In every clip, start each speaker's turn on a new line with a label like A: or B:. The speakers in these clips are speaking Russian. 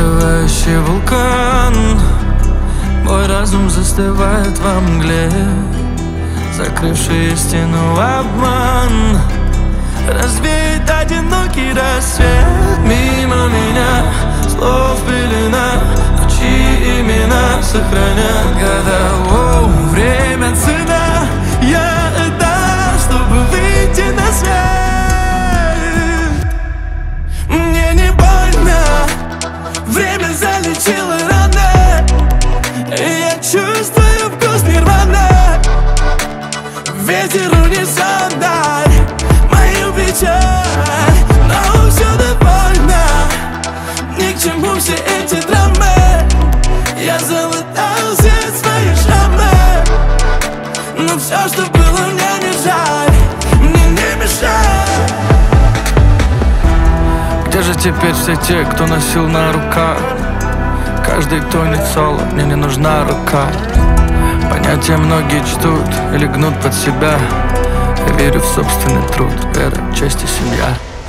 A: остывающий вулкан. Мой разум застывает во мгле, закрывший истину обман. Развеет одинокий рассвет мимо меня, слов пелена, но чьи имена сохранят года. Время цена, я отдам, чтобы выйти на свет. Мне не больно, время залечило раны, и я чувствую вкус нирваны. Ветер унесет даль мою печаль, но все довольно, ни к чему все эти драмы. Я залатал все свои шрамы, но все, что было, мне не жаль, мне не мешай. Где же теперь все те, кто носил на руках? Каждый тонет соло, мне не нужна рука. Понятия многие чтут или гнут под себя. Я верю в собственный труд, вера, честь и семья.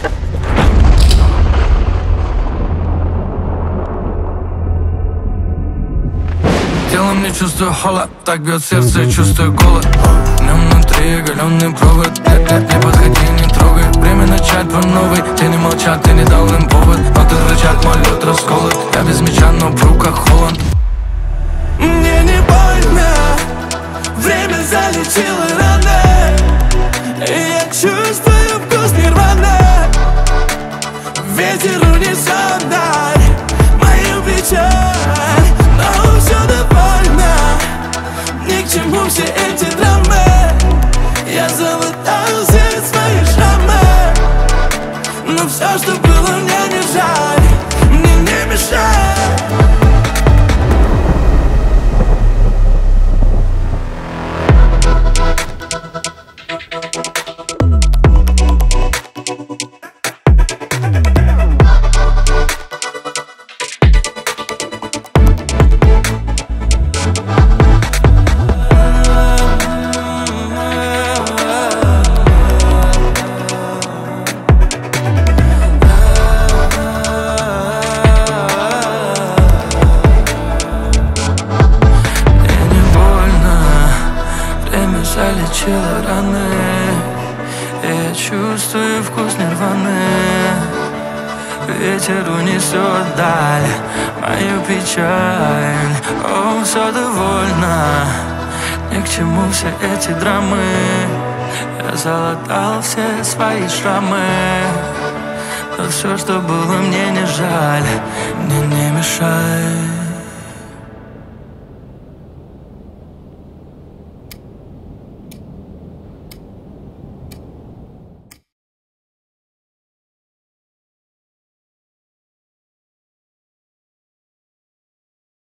A: Телом не чувствую холод, так бьет сердце, чувствую голод. Днем внутри оголенный провод, не подходи, не трогай. Время начать по новой, те не молчат, ты не дал им повод. Но ты рычат, мой лед расколот, я без меча, но в руках Холланд. Мне не больно, время залечило раны, и я чувствую вкус нирваны. Ветер унесет даль мою печаль, но все довольно, ни к чему все эти драмы. Я залатал все свои шрамы, но все, что было, мне не жаль, мне не мешай. Залечила раны, и я чувствую вкус нирваны. Ветер унесет даль мою печаль. О, все довольно, ни к чему все эти драмы. Я залатал все свои шрамы, но все, что было, мне не жаль, мне не мешай.